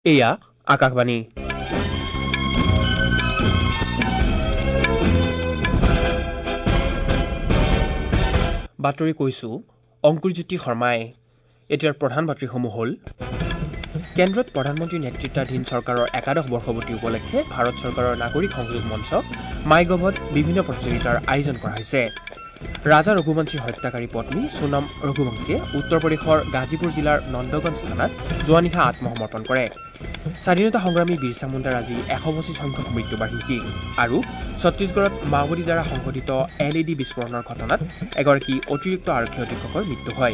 এয়া আকাশবাণী। বাতৰি কৈছো অংকুৰজ্যোতি শৰ্মাই। এতিয়াৰ প্ৰধান বাতৰিসমূহ হ'ল, কেন্দ্ৰত প্ৰধানমন্ত্ৰীৰ নেতৃত্বাধীন চৰকাৰৰ একাদশ বৰ্ষপূৰ্তি উপলক্ষে ভাৰত চৰকাৰৰ নাগৰিক সংযোগ মঞ্চ মাই গভত বিভিন্ন প্ৰতিযোগিতাৰ আয়োজন কৰা হৈছে। ৰাজা ৰঘুবংশীৰ হত্যাকাৰী পত্নী সোনম ৰঘুবংশীয়ে উত্তৰ প্ৰদেশৰ গাজীপুৰ জিলাৰ নন্দগঞ্জ থানাত যোৱা নিশা আত্মসমৰ্পণ কৰে। স্বাধীনতা সংগ্ৰামী বীৰছা মুণ্ডাৰ আজি ১২৫ সংখ্যক মৃত্যুবাৰ্ষিকী। আৰু ছত্তীশগড়ত মাওবাদীৰ দ্বাৰা সংঘটিত LED বিস্ফোৰণৰ ঘটনাত এগৰাকী অতিৰিক্ত আৰক্ষী অধীক্ষকৰ মৃত্যু হয়।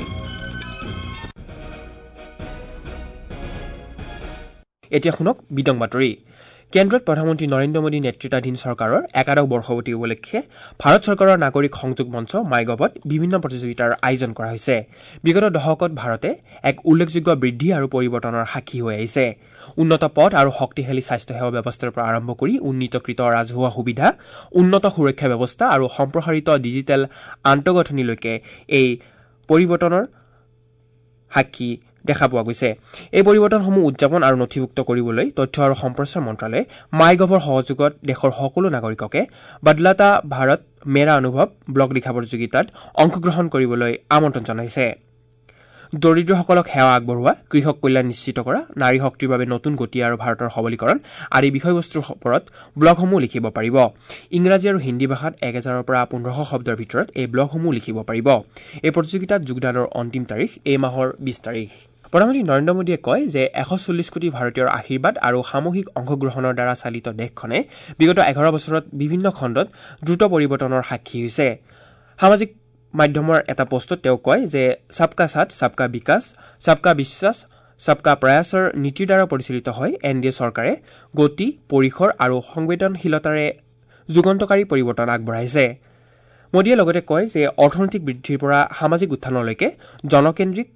এতিয়া শুনক বিতং বাতৰি। কেন্দ্ৰত প্ৰধানমন্ত্ৰী নৰেন্দ্ৰ মোদী নেতৃত্বাধীন চৰকাৰৰ একাদশ বৰ্ষপূৰ্তি উপলক্ষে ভাৰত চৰকাৰৰ নাগৰিক সংযোগ মঞ্চ মাই গভত বিভিন্ন প্ৰতিযোগিতাৰ আয়োজন কৰা হৈছে। বিগত দশকত ভাৰতে এক উল্লেখযোগ্য বৃদ্ধি আৰু পৰিৱৰ্তনৰ সাক্ষী হৈ আহিছে। উন্নত পথ আৰু শক্তিশালী স্বাস্থ্যসেৱা ব্যৱস্থাৰ পৰা আৰম্ভ কৰি উন্নীতকৃত ৰাজহুৱা সুবিধা, উন্নত সুৰক্ষা ব্যৱস্থা আৰু সম্প্ৰসাৰিত ডিজিটেল আন্তঃগাঁথনিলৈকে এই পৰিৱৰ্তনৰ সাক্ষী দেখা পোৱা গৈছে। এই পৰিৱৰ্তনসমূহ উদযাপন আৰু নথিভুক্ত কৰিবলৈ তথ্য আৰু সম্প্ৰচাৰ মন্ত্ৰালয়ে মাই গভৰ সহযোগত দেশৰ সকলো নাগৰিককে বদলাতা ভাৰত মেৰা অনুভৱ ব্লগ লিখা প্ৰতিযোগিতাত অংশগ্ৰহণ কৰিবলৈ আমন্ত্ৰণ জনাইছে। দৰিদ্ৰসকলক সেৱা আগবঢ়োৱা, কৃষক কল্যাণ নিশ্চিত কৰা, নাৰী শক্তিৰ বাবে নতুন গতি আৰু ভাৰতৰ সবলীকৰণ আদি বিষয়বস্তুৰ ওপৰত ব্লগসমূহ লিখিব পাৰিব। ইংৰাজী আৰু হিন্দী ভাষাত ১,০০০ৰ পৰা ১৫০০ শব্দৰ ভিতৰত এই ব্লগসমূহ লিখিব পাৰিব। এই প্ৰতিযোগিতাত যোগদানৰ অন্তিম তাৰিখ এই মাহৰ ২০ তাৰিখ। প্ৰধানমন্ত্ৰী নৰেন্দ্ৰ মোদীয়ে কয় যে ১৪০ কোটি ভাৰতীয়ৰ আশীৰ্বাদ আৰু সামূহিক অংশগ্ৰহণৰ দ্বাৰা চালিত দেশখনে বিগত ১১ বছৰত বিভিন্ন খণ্ডত দ্ৰুত পৰিৱৰ্তনৰ সাক্ষী হৈছে। সামাজিক মাধ্যমৰ এটা পোষ্টত তেওঁ কয় যে সবকা সাথ, সবকা বিকাশ, সবকা বিশ্বাস, সবকা প্ৰয়াসৰ নীতিৰ দ্বাৰা পৰিচালিত হৈ NDA চৰকাৰে গতি, পৰিসৰ আৰু সংবেদনশীলতাৰে যুগান্তকাৰী পৰিৱৰ্তন আগবঢ়াইছে। মোদীয়ে লগতে কয় যে অৰ্থনৈতিক বৃদ্ধিৰ পৰা সামাজিক উত্থানলৈকে জনকেন্দ্ৰিক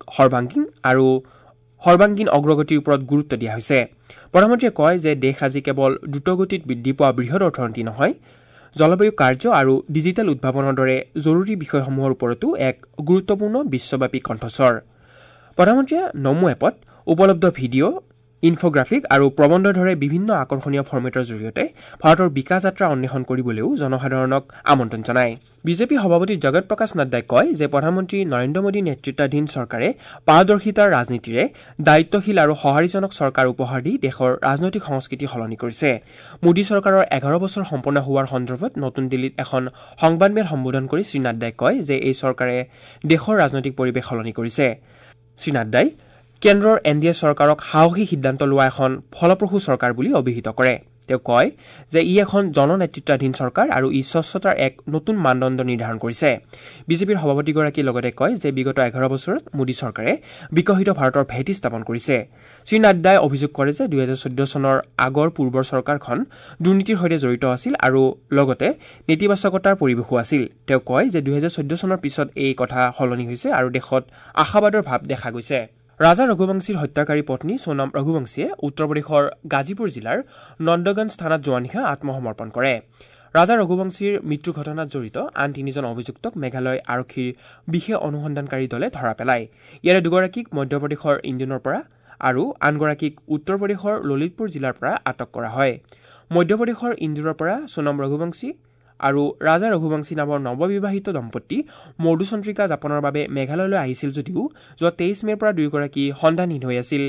সৰ্বাংগীন অগ্ৰগতিৰ ওপৰত গুৰুত্ব দিয়া হৈছে। প্ৰধানমন্ত্ৰীয়ে কয় যে দেশ আজি কেৱল দ্ৰুতগতিত বৃদ্ধি পোৱা বৃহৎ অৰ্থনীতি নহয়, জলবায়ু কাৰ্য আৰু ডিজিটেল উদ্ভাৱনৰ দৰে জৰুৰী বিষয়সমূহৰ ওপৰতো এক গুৰুত্বপূৰ্ণ বিশ্বব্যাপী কণ্ঠস্বৰ। প্ৰধানমন্ত্ৰীয়ে নমো এপত উপলব্ধ ভিডিঅ', ইনফোগ্ৰাফিক আৰু প্ৰবন্ধৰ দৰে বিভিন্ন আকৰ্ষণীয় ফৰ্মেটৰ জৰিয়তে ভাৰতৰ বিকাশ যাত্ৰা অন্বেষণ কৰিবলৈও জনসাধাৰণক আমন্ত্ৰণ জনায়। বিজেপি সভাপতি জগত প্ৰকাশ নাড্ডাই কয় যে প্ৰধানমন্ত্ৰী নৰেন্দ্ৰ মোদী নেতৃত্বাধীন চৰকাৰে পাৰদৰ্শিতাৰ ৰাজনীতিৰে দায়িত্বশীল আৰু সঁহাৰিজনক চৰকাৰ উপহাৰ দি দেশৰ ৰাজনৈতিক সংস্কৃতি সলনি কৰিছে। মোদী চৰকাৰৰ ১১ বছৰ সম্পূৰ্ণ হোৱাৰ সন্দৰ্ভত নতুন দিল্লীত এখন সংবাদমেল সম্বোধন কৰি শ্ৰীনাড্ডাই কয় যে এই চৰকাৰে দেশৰ ৰাজনৈতিক পৰিৱেশ সলনি কৰিছে। শ্ৰীনাড্ডাই কেন্দ্ৰৰ NDA চৰকাৰক সাহসী সিদ্ধান্ত লোৱা এখন ফলপ্ৰসূ চৰকাৰ বুলি অভিহিত কৰে। তেওঁ কয় যে ই এখন জননেতৃত্বাধীন চৰকাৰ আৰু ই স্বচ্ছতাৰ এক নতুন মানদণ্ড নিৰ্ধাৰণ কৰিছে। বিজেপিৰ সভাপতিগৰাকীয়ে লগতে কয় যে বিগত ১১ বছৰত মোদী চৰকাৰে বিকশিত ভাৰতৰ ভেটি স্থাপন কৰিছে। শ্ৰীনাড্ডাই অভিযোগ কৰে যে ২০১৪ চনৰ আগৰ পূৰ্বৰ চৰকাৰখন দুৰ্নীতিৰ সৈতে জড়িত আছিল আৰু লগতে নেতিবাচকতাৰ পৰিৱেশো আছিল। তেওঁ কয় যে ২০১৪ চনৰ পিছত এই কথা সলনি হৈছে আৰু দেশত আশাবাদৰ ভাৱ দেখা গৈছে। ৰাজা ৰঘুবংশীৰ হত্যাকাৰী পত্নী সোনম ৰঘুবংশীয়ে উত্তৰ প্ৰদেশৰ গাজীপুৰ জিলাৰ নন্দগঞ্জ থানাত যোৱা নিশা আত্মসমৰ্পণ কৰে। ৰাজা ৰঘুবংশীৰ মৃত্যুৰ ঘটনাত জড়িত আন ৩জন অভিযুক্তক মেঘালয় আৰক্ষীৰ বিশেষ অনুসন্ধানকাৰী দলে ধৰা পেলায়। ইয়াৰে দুগৰাকীক মধ্যপ্ৰদেশৰ ইন্দোৰৰ পৰা আৰু আনগৰাকীক উত্তৰ প্ৰদেশৰ ললিতপুৰ জিলাৰ পৰা আটক কৰা হয়। মধ্যপ্ৰদেশৰ ইন্দোৰৰ পৰা সোনম ৰঘুবংশী আৰু ৰাজা ৰঘুবংশী নামৰ নৱবিবাহিত দম্পতি মধুচন্দ্ৰিকা যাপনৰ বাবে মেঘালয়লৈ আহিছিল যদিও যোৱা ২৩ মেৰ পৰা দুয়োগৰাকী সন্ধানহীন হৈ আছিল।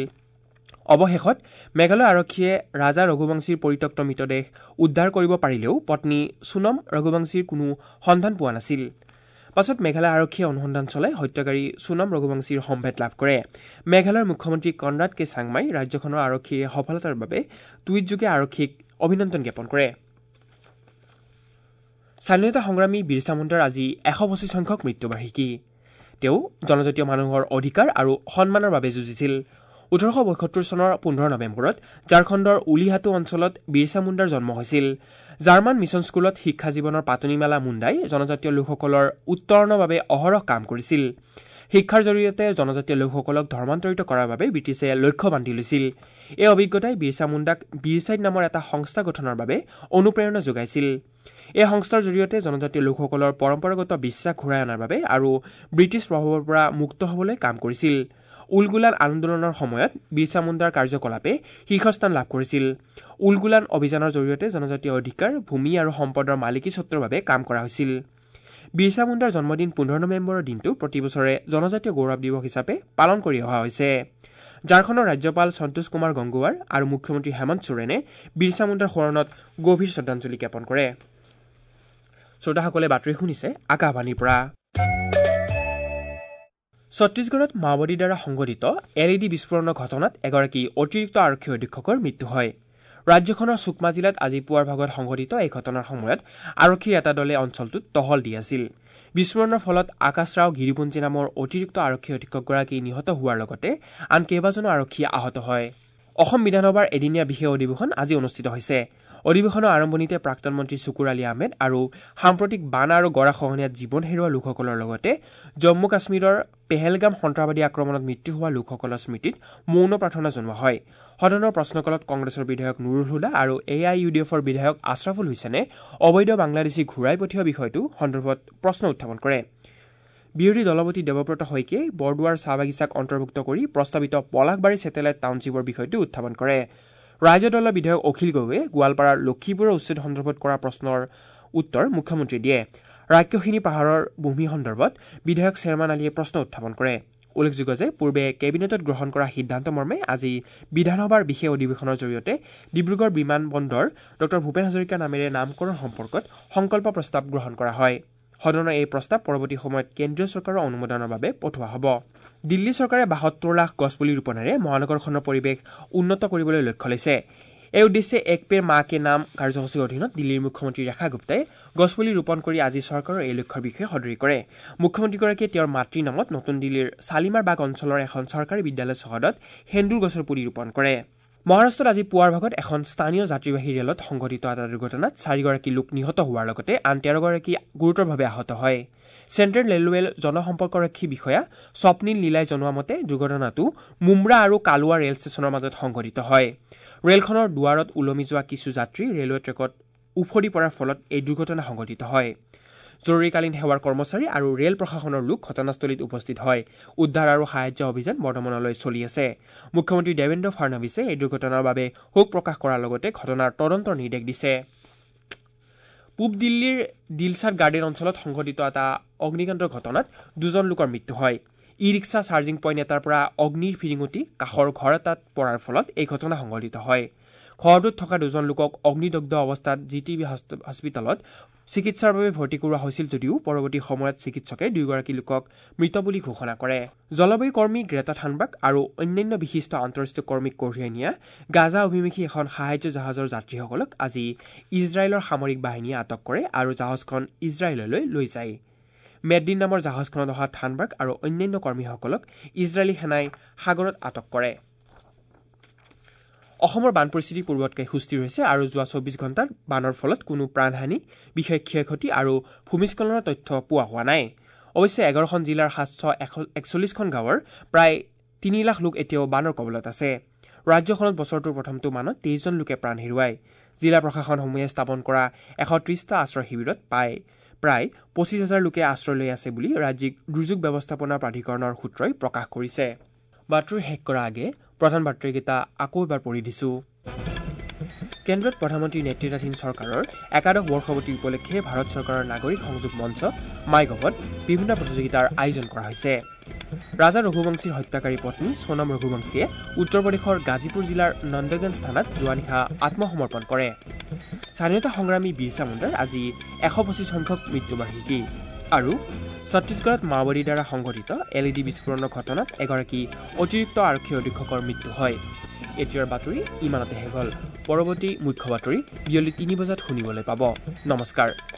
অৱশেষত মেঘালয় আৰক্ষীয়ে ৰাজা ৰঘুবংশীৰ পৰিত্যক্ত মৃতদেহ উদ্ধাৰ কৰিব পাৰিলেও পত্নী সোনম ৰঘুবংশীৰ কোনো সন্ধান পোৱা নাছিল। পাছত মেঘালয় আৰক্ষীয়ে অনুসন্ধান চলাই হত্যাকাৰী সোনম ৰঘুবংশীৰ সম্ভেদ লাভ কৰে। মেঘালয়ৰ মুখ্যমন্ত্ৰী কনৰাড কে চাংমাই ৰাজ্যখনৰ আৰক্ষীৰ সফলতাৰ বাবে টুইটযোগে আৰক্ষীক অভিনন্দন জ্ঞাপন কৰে। স্বাধীনতা সংগ্ৰামী বীৰছা মুণ্ডাৰ আজি ১২৫ সংখ্যক মৃত্যুবাৰ্ষিকী। তেওঁ জনজাতীয় মানুহৰ অধিকাৰ আৰু সন্মানৰ বাবে যুঁজিছিল। ১৮৭২ চনৰ ১৫ নৱেম্বৰত ঝাৰখণ্ডৰ উলিহাটু অঞ্চলত বীৰছা মুণ্ডাৰ জন্ম হৈছিল। জাৰ্মান মিছন স্কুলত শিক্ষা জীৱনৰ পাতনি মেলা মুণ্ডাই জনজাতীয় লোকসকলৰ উত্তৰণৰ বাবে অহৰহ কাম কৰিছিল। শিক্ষাৰ জৰিয়তে জনজাতীয় লোকসকলক ধৰ্মান্তৰিত কৰাৰ বাবে ব্ৰিটিছে লক্ষ্য বান্ধি লৈছিল। এই অভিজ্ঞতাই বীৰছা মুণ্ডাক বীৰছাইড নামৰ এটা সংস্থা গঠনৰ বাবে অনুপ্ৰেৰণা যোগাইছিল। এই সংস্থাৰ জৰিয়তে জনজাতীয় লোকসকলৰ পৰম্পৰাগত বিশ্বাস ঘূৰাই অনাৰ বাবে আৰু ব্ৰিটিছ প্ৰভাৱৰ পৰা মুক্ত হ'বলৈ কাম কৰিছিল। উলগুলান আন্দোলনৰ সময়ত বিৰছা মুণ্ডাৰ কাৰ্যকলাপে শীৰ্ষস্থান লাভ কৰিছিল। উলগুলান অভিযানৰ জৰিয়তে জনজাতীয় অধিকাৰ, ভূমি আৰু সম্পদৰ মালিকী স্বত্বৰ বাবে কাম কৰা হৈছিল। বিৰছা মুণ্ডাৰ জন্মদিন 15 নৱেম্বৰৰ দিনটো প্ৰতি বছৰে জনজাতীয় গৌৰৱ দিৱস হিচাপে পালন কৰি অহা হৈছে। ঝাৰখণ্ডৰ ৰাজ্যপাল সন্তোষ কুমাৰ গংগোৱাৰ আৰু মুখ্যমন্ত্ৰী হেমন্ত সোৰেনে বিৰছা মুণ্ডাৰ সোঁৱৰণত গভীৰ শ্ৰদ্ধাঞ্জলি জ্ঞাপন কৰে। শ্ৰোতাসকলে বাতৰি শুনিছে আকাশবাণীৰ পৰা। ছত্তীশগড়ত মাওবাদীৰ দ্বাৰা সংঘটিত LED বিস্ফোৰণৰ ঘটনাত এগৰাকী অতিৰিক্ত আৰক্ষী অধীক্ষকৰ মৃত্যু হয়। ৰাজ্যখনৰ সুকমা জিলাত আজি পুৱাৰ ভাগত সংঘটিত এই ঘটনাৰ সময়ত আৰক্ষীৰ এটা দলে অঞ্চলটোত টহল দি আছিল। বিস্ফোৰণৰ ফলত আকাশ ৰাও গিৰিপুঞ্জী নামৰ অতিৰিক্ত আৰক্ষী অধীক্ষকগৰাকী নিহত হোৱাৰ লগতে আন কেইবাজনো আৰক্ষী আহত হয়। অসম বিধানসভাৰ এদিনীয়া বিশেষ অধিৱেশন আজি অনুষ্ঠিত হৈছে। অধিৱেশনৰ আৰম্ভণিতে প্ৰাক্তন মন্ত্ৰী শুকুৰ আলী আহমেদ আৰু সাম্প্ৰতিক বান আৰু গৰাখহনীয়াত জীৱন হেৰুওৱা লোকসকলৰ লগতে জম্মু কাশ্মীৰৰ পেহেলগাম সন্ত্ৰাসবাদী আক্ৰমণত মৃত্যু হোৱা লোকসকলৰ স্মৃতিত মৌন প্ৰাৰ্থনা জনোৱা হয়। সদনৰ প্ৰশ্নকালত কংগ্ৰেছৰ বিধায়ক নুৰুল হুদা আৰু AIUDFৰ বিধায়ক আছৰাফুল হুছেইনে অবৈধ বাংলাদেশী ঘূৰাই পঠিওৱা বিষয়টো সন্দৰ্ভত প্ৰশ্ন উত্থাপন কৰে। বিৰোধী দলপতি দেৱব্ৰত শইকীয়াই বৰদুৱাৰ চাহ বাগিচাক অন্তৰ্ভুক্ত কৰি প্ৰস্তাৱিত পলাশবাৰী ছেটেলাইট টাউনশ্বিপৰ বিষয়টো উত্থাপন কৰে। ৰাজ্য দলৰ বিধায়ক অখিল গগৈয়ে গোৱালপাৰাৰ লক্ষীপুৰৰ উচ্ছেদ সন্দৰ্ভত কৰা প্ৰশ্নৰ উত্তৰ মুখ্যমন্ত্ৰীয়ে দিয়ে। ৰাক্ষসিনী পাহাৰৰ ভূমি সন্দৰ্ভত বিধায়ক শ্বেৰমান আলীয়ে প্ৰশ্ন উত্থাপন কৰে। উল্লেখযোগ্য যে পূৰ্বে কেবিনেটত গ্ৰহণ কৰা সিদ্ধান্ত মৰ্মে আজি বিধানসভাৰ বিশেষ অধিৱেশনৰ জৰিয়তে ডিব্ৰুগড় বিমান বন্দৰ ড ভূপেন হাজৰিকা নামেৰে নামকৰণ সম্পৰ্কত সংকল্প প্ৰস্তাৱ গ্ৰহণ কৰা হয়। সদনৰ এই প্ৰস্তাৱ পৰৱৰ্তী সময়ত কেন্দ্ৰীয় চৰকাৰৰ অনুমোদনৰ বাবে পঠোৱা হ'ব। দিল্লী চৰকাৰে ৭২ লাখ গছপুলি ৰোপণেৰে মহানগৰখনৰ পৰিৱেশ উন্নত কৰিবলৈ লক্ষ্য লৈছে। এই উদ্দেশ্যে এক পেৰ মা কে নাম কাৰ্যসূচীৰ অধীনত দিল্লীৰ মুখ্যমন্ত্ৰী ৰেখা গুপ্তাই গছপুলি ৰোপণ কৰি আজি চৰকাৰৰ এই লক্ষ্যৰ বিষয়ে সদৰি কৰে। মুখ্যমন্ত্ৰীগৰাকীয়ে তেওঁৰ মাতৃৰ নামত নতুন দিল্লীৰ শালিমাৰ বাগ অঞ্চলৰ এখন চৰকাৰী বিদ্যালয় চৌহদত সেন্দুৰ গছৰ পুলি ৰোপণ কৰে। মহাৰাষ্ট্ৰত আজি পুৱাৰ ভাগত এখন স্থানীয় যাত্ৰীবাহী ৰেলত সংঘটিত এটা দুৰ্ঘটনাত 4গৰাকী লোক নিহত হোৱাৰ লগতে আন 13গৰাকী গুৰুতৰভাৱে আহত হয়। চেণ্ট্ৰেল ৰেলৱেৰ জনসম্পৰ্কৰক্ষী বিষয়া স্বপ্নীল লীলাই জনোৱা মতে দুৰ্ঘটনাটো মুম্ৰা আৰু কালুৱা ৰেল ষ্টেচনৰ মাজত সংঘটিত হয়। ৰেলখনৰ দুৱাৰত ওলমি যোৱা কিছু যাত্ৰী ৰেলৱে ট্ৰেকত উফৰি পৰাৰ ফলত এই দুৰ্ঘটনা সংঘটিত হয়। জৰুৰীকালীন সেৱাৰ কৰ্মচাৰী আৰু ৰেল প্ৰশাসনৰ লোক ঘটনাস্থলীত উপস্থিত হয়। উদ্ধাৰ আৰু সাহায্য অভিযান বৰ্তমানলৈ চলি আছে। মুখ্যমন্ত্ৰী দেৱেন্দ্ৰ ফাড়নৱিছে এই দুৰ্ঘটনাৰ বাবে শোক প্ৰকাশ কৰাৰ লগতে ঘটনাৰ তদন্তৰ নিৰ্দেশ দিছে। পূব দিল্লীৰ দিলছাদ গাৰ্ডেন অঞ্চলত সংঘটিত এটা অগ্নিকাণ্ডৰ ঘটনাত 2জন লোকৰ মৃত্যু হয়। ই-ৰিক্সা চাৰ্জিং পইণ্ট এটাৰ পৰা অগ্নিৰ ফিৰিঙুটি কাষৰ ঘৰ এটাত পৰাৰ ফলত এই ঘটনা সংঘটিত হয়। ঘৰটোত থকা 2জন লোকক অগ্নিদগ্ধ অৱস্থাত GTB হস্পিটেলত চিকিৎসাৰ বাবে ভৰ্তি কৰোৱা হৈছিল যদিও পৰৱৰ্তী সময়ত চিকিৎসকে 2গৰাকী লোকক মৃত বুলি ঘোষণা কৰে। জলবায়ু কৰ্মী গ্ৰেটা থানবাৰ্গ আৰু অন্যান্য বিশিষ্ট আন্তঃৰাষ্ট্ৰীয় কৰ্মীক কঢ়িয়াই নিয়া গাজা অভিমুখী এখন সাহায্য জাহাজৰ যাত্ৰীসকলক আজি ইজৰাইলৰ সামৰিক বাহিনীয়ে আটক কৰে আৰু জাহাজখন ইজৰাইললৈ লৈ যায়। মেড্ৰিন নামৰ জাহাজখনত অহা থানবাৰ্গ আৰু অন্যান্য কৰ্মীসকলক ইজৰাইলী সেনাই সাগৰত আটক কৰে। অসমৰ বান পৰিস্থিতি পূৰ্বতকৈ সুস্থিৰ হৈছে আৰু যোৱা 24 ঘণ্টাত বানৰ ফলত কোনো প্ৰাণহানি, বিশেষ ক্ষয়ক্ষতি আৰু ভূমিস্খলনৰ তথ্য পোৱা হোৱা নাই। অৱশ্যে 11খন জিলাৰ 741খন গাঁৱৰ প্ৰায় 3 লাখ লোক এতিয়াও বানৰ কবলত আছে। ৰাজ্যখনত বছৰটোৰ প্ৰথমটো মানত 23জন লোকে প্ৰাণ হেৰুৱায়। জিলা প্ৰশাসনসমূহে স্থাপন কৰা 130টা আশ্ৰয় শিবিৰত প্ৰায় 25,000 লোকে আশ্ৰয় লৈ আছে বুলি ৰাজ্যিক দুৰ্যোগ ব্যৱস্থাপনা প্ৰাধিকৰণৰ সূত্ৰই প্ৰকাশ কৰিছে। বাতৰি শেষ কৰাৰ আগে প্ৰধান বাতৰিকেইটা আকৌ এবাৰ পঢ়ি দিছো। কেন্দ্ৰত প্ৰধানমন্ত্ৰী নেতৃত্বাধীন চৰকাৰৰ একাদশ বৰ্ষপূৰ্তি উপলক্ষে ভাৰত চৰকাৰৰ নাগৰিক সংযোগ মঞ্চ মাইগভত বিভিন্ন প্ৰতিযোগিতাৰ আয়োজন কৰা হৈছে। ৰাজা ৰঘুবংশীৰ হত্যাকাৰী পত্নী সোনম ৰঘুবংশীয়ে উত্তৰ প্ৰদেশৰ গাজীপুৰ জিলাৰ নন্দগঞ্জ থানাত যোৱা নিশা আত্মসমৰ্পণ কৰে। স্বাধীনতা সংগ্ৰামী বিৰছা মুণ্ডাৰ আজি 125 সংখ্যক মৃত্যুবাৰ্ষিকী। আৰু ছত্তীশগড়ত মাওবাদীৰ দ্বাৰা সংঘটিত LED বিস্ফোৰণৰ ঘটনাত এগৰাকী অতিৰিক্ত আৰক্ষী অধীক্ষকৰ মৃত্যু হয়। এতিয়াৰ বাতৰি ইমানতে শেষ হ'ল। পৰৱৰ্তী মুখ্য বাতৰি বিয়লি 3 বজাত শুনিবলৈ পাব। নমস্কাৰ।